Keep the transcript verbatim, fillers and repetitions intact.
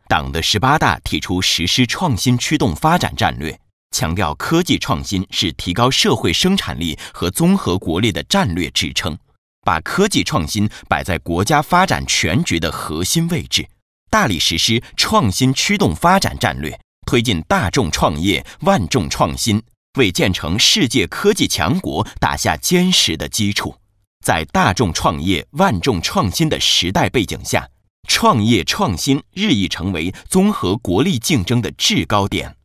党的十八大提出实施创新驱动发展战略，强调科技创新是提高社会生产力和综合国力的战略支撑，把科技创新摆在国家发展全局的核心位置，大力实施创新驱动发展战略，推进大众创业、万众创新，为建成世界科技强国打下坚实的基础。在大众创业、万众创新的时代背景下，创业创新日益成为综合国力竞争的制高点。